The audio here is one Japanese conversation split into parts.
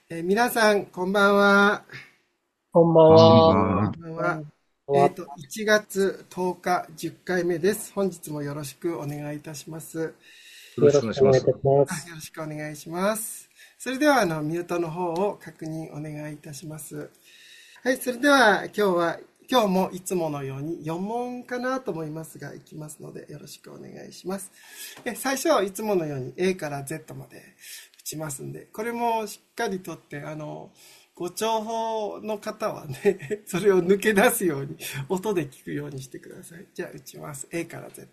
皆さん、こんばんは。 こんばんこんばは。 んは。 こんばんは。 こんばんは。 1月10日、10回目です。本日もよろしくお願いいたします。 よろよしくお願いします。 ろしくお願いいたします。 よろしくお願いします。それでは、ミュートの方を確認お願いいたします。はい、それでは、今日もいつものように4問かなと思いますが、いきますので、よろしくお願いします。最初はいつものように A から Z まで打ちますんで、これもしっかりとって、ご情報の方はね、それを抜け出すように、音で聞くようにしてください。じゃあ打ちます。A から Z。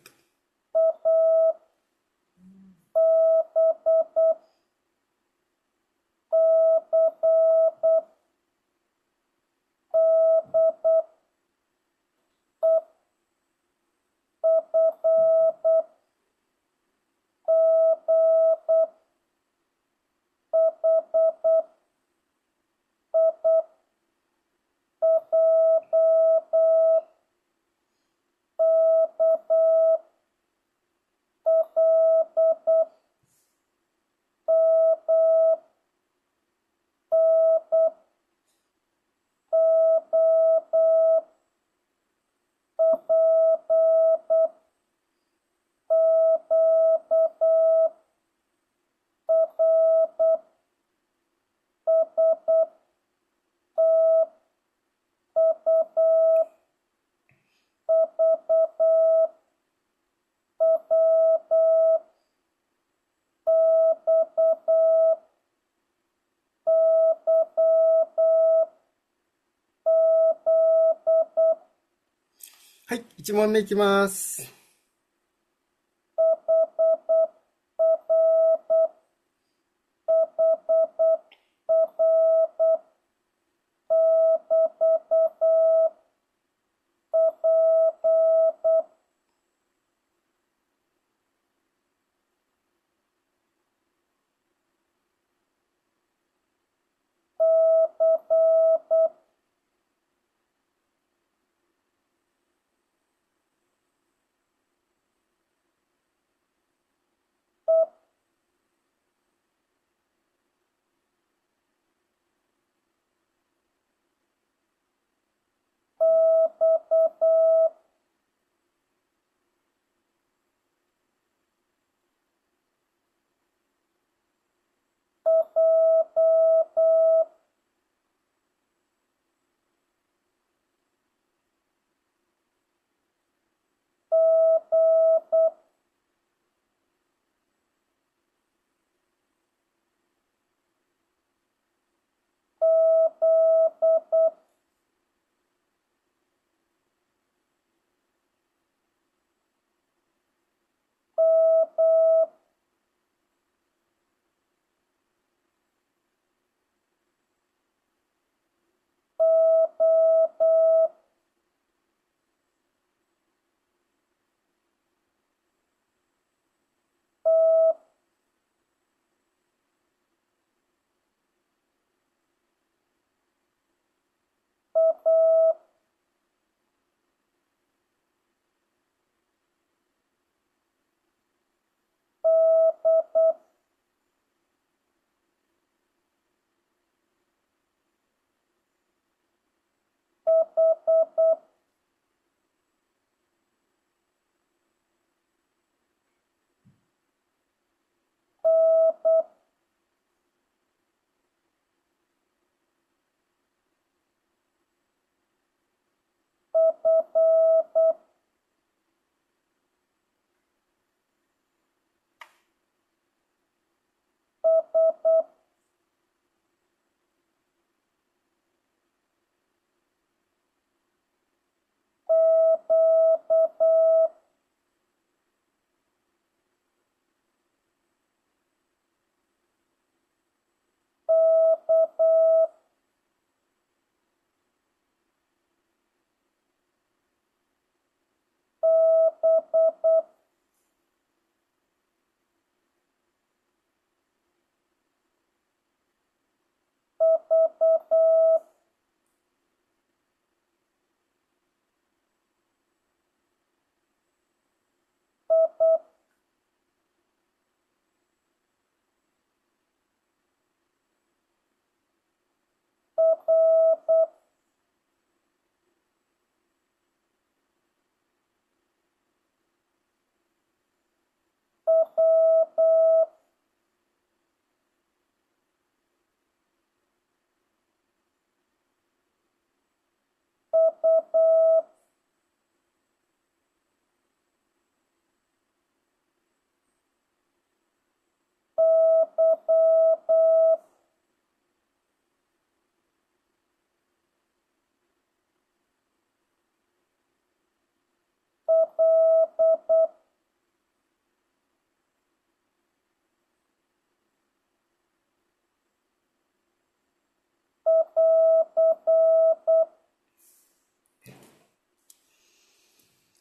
はい、1問目いきます。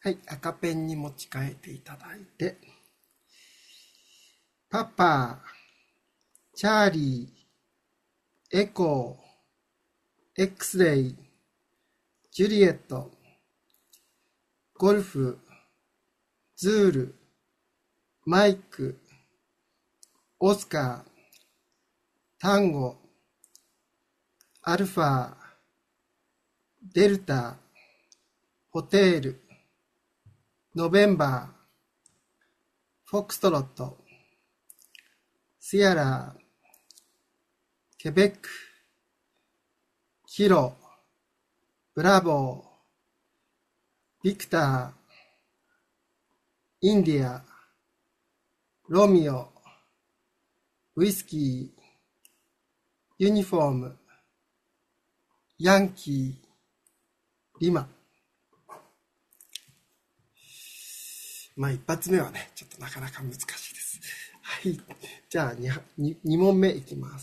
はい、赤ペンに持ち替えていただいて、パパ、チャーリー、エコー、X レイ、ジュリエット、ゴルフ、ズール、マイク、オスカー、タンゴ、アルファ、デルタ、ホテール、ノベンバー、フォックストロット、シアラ、ケベック、キロ、ブラボー、ビクター、インディア、ロミオ、ウイスキー、ユニフォーム、ヤンキー、リマ。まあ一発目はね、ちょっとなかなか難しいです。はい。じゃあ2問目いきます。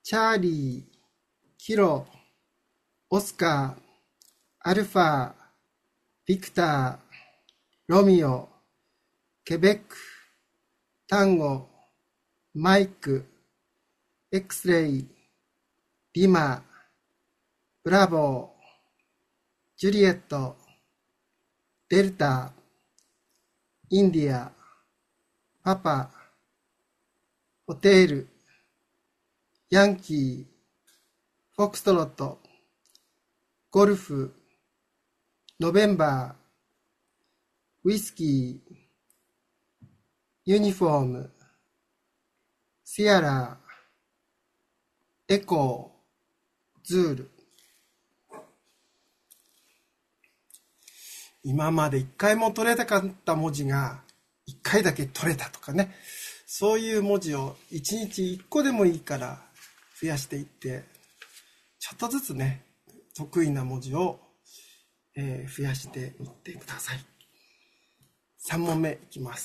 チャーリー、キロ、オスカー、アルファ、ビクター、ロミオ、ケベック、タンゴ、マイク、エクスレイ、リマ、ブラボー、ジュリエット、デルタ、インディア、パパ、ホテール、ヤンキー、フォックストロット、ゴルフ、ノベンバー、ウイスキー、ユニフォーム、シアラー、エコー、ズール。今まで一回も取れなかった文字が一回だけ取れたとかね。そういう文字を一日一個でもいいから増やしていって、ちょっとずつね、得意な文字を、増やしていってください。3問目いきます。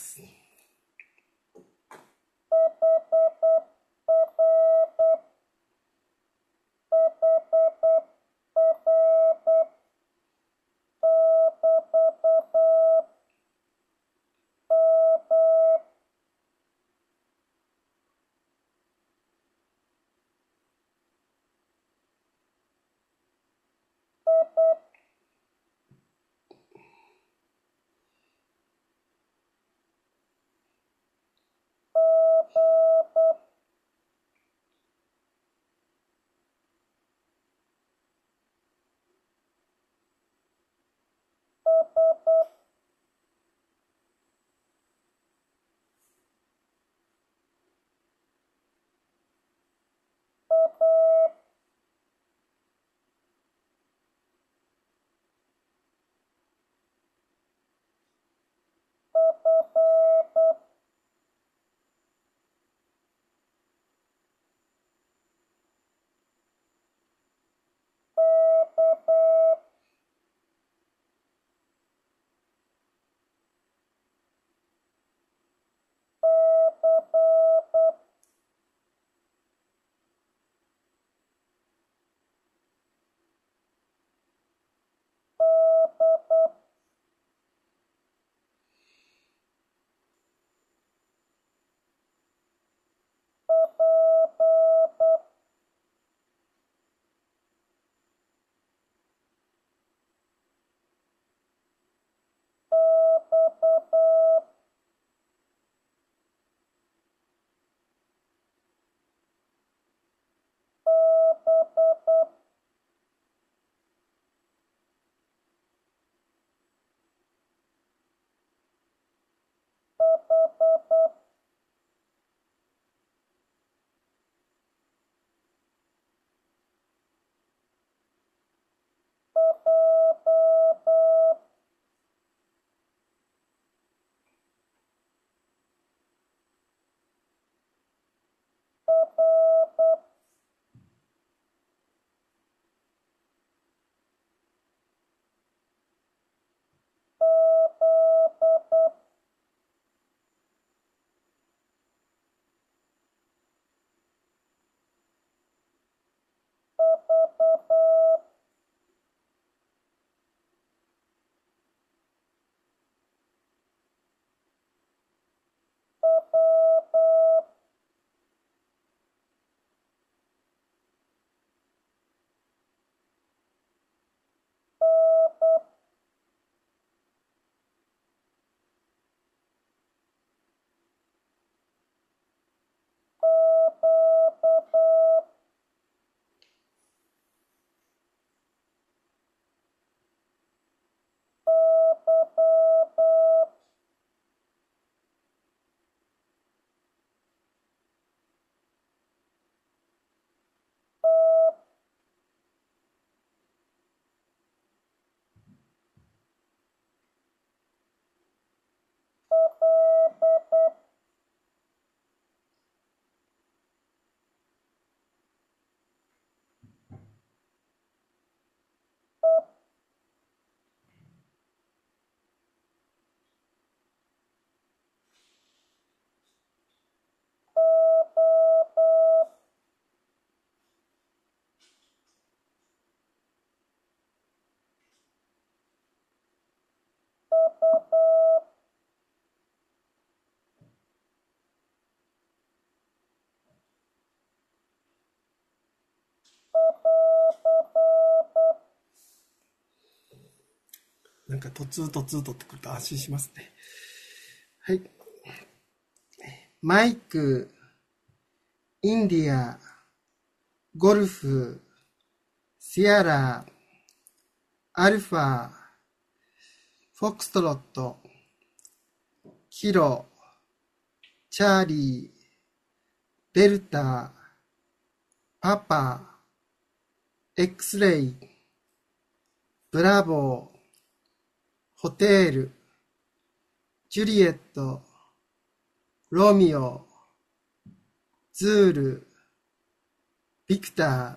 なんかとつーとつーとってくると安心しますね。はい。マイク、インディア、ゴルフ、シアラ、アルファ、フォックストロット、キロ、チャーリー、デルタ、パパ、エクスレイ、ブラボー、ホテール、ジュリエット、ロミオ、ズール、ビクター、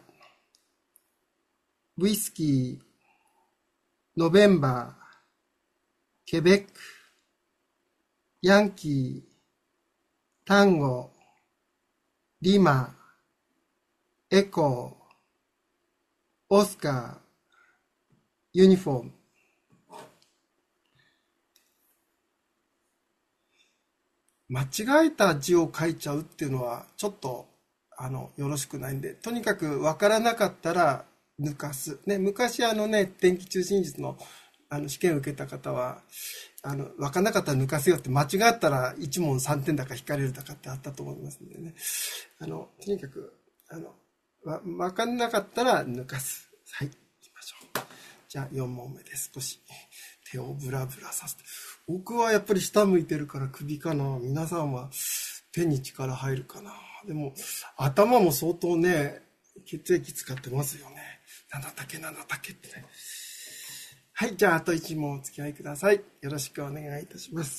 ウイスキー、ノベンバー、ケベック、ヤンキー、タンゴ、リマ、エコー、オスカー、ユニフォーム。間違えた字を書いちゃうっていうのはちょっとよろしくないんで、とにかく分からなかったら抜かす。ね、昔電気中心術の試験を受けた方は、分からなかったら抜かせよって、間違ったら1問3点だか引かれるだかってあったと思いますんでね。とにかく、分からなかったら抜かす。はい、行きましょう。じゃあ4問目です。少し手をブラブラさせて。僕はやっぱり下向いてるから首かな。皆さんは手に力入るかな。でも頭も相当ね、血液使ってますよね。なんだったっけってね。はい、じゃああと1問お付き合いください。よろしくお願いいたします。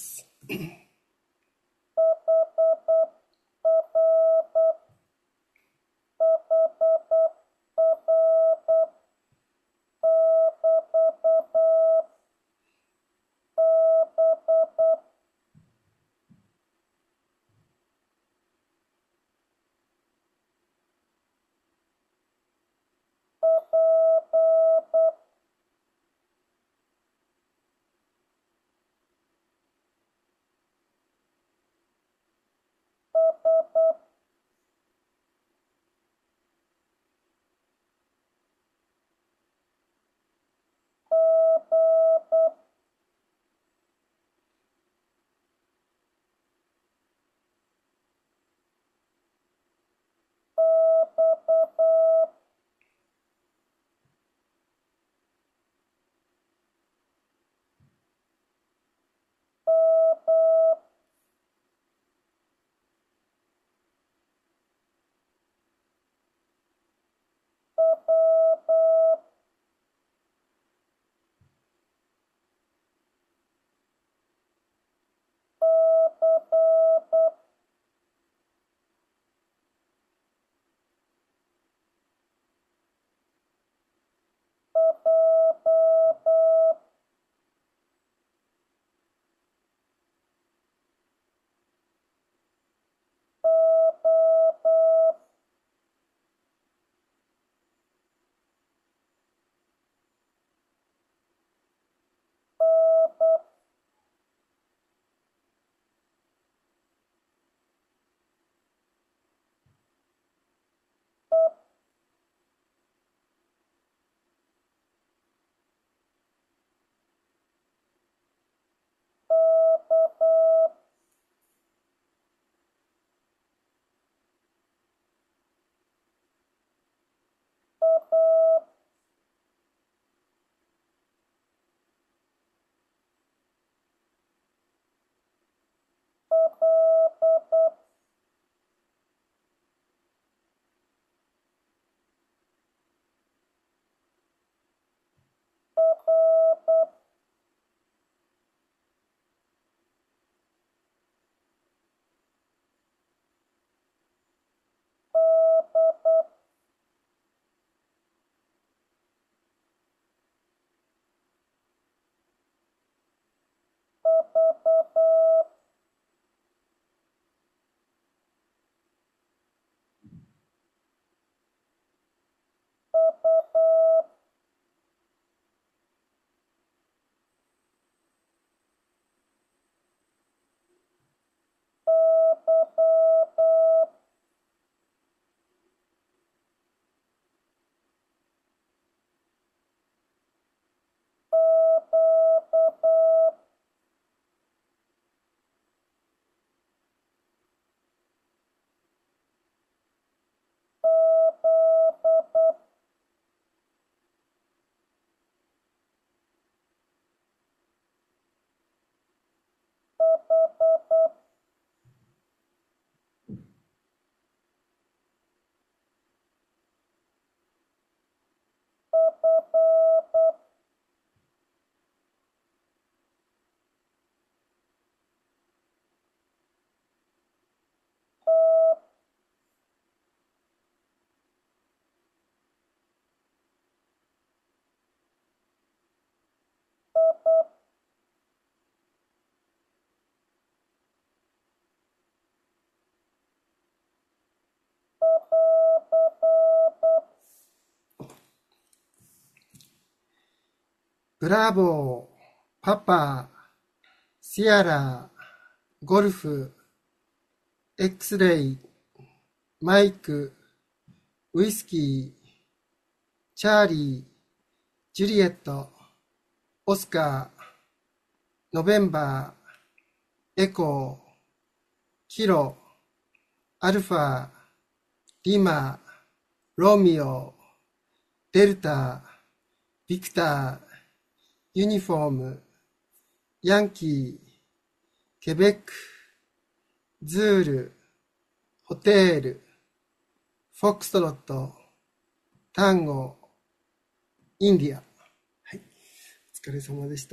ブラボー、パパ、シアラ、ゴルフ、X レイ、マイク、ウイスキー、チャーリー、ジュリエット、オスカー、ノベンバー、エコー、キロ、アルファ、リマ、ロミオ、デルタ、ビクター、ユニフォーム、ヤンキー、ケベック、ズール、ホテール、フォックストロット、タンゴ、インディア。はい。お疲れ様でした。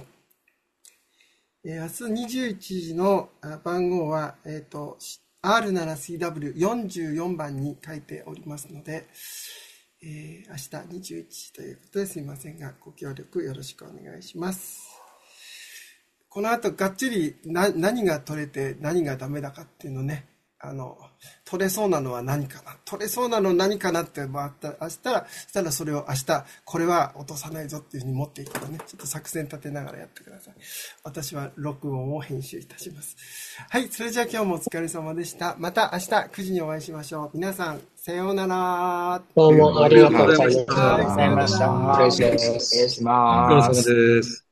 明日21時の番号は、R7CW44 番に書いておりますので、明日21時ということですみませんが、ご協力よろしくお願いします。この後がっちり何が取れて何がダメだかっていうのね、取れそうなのは何かな、取れそうなの何かなってしたらそれを明日これは落とさないぞっていうふうに持っていくとね、ちょっと作戦立てながらやってください。私は録音を編集いたします。はい、それじゃあ今日もお疲れ様でした。また明日9時にお会いしましょう。皆さんさようなら。 どうもありがとうございました。 はい、さようなら。 失礼します。 お疲れ様です。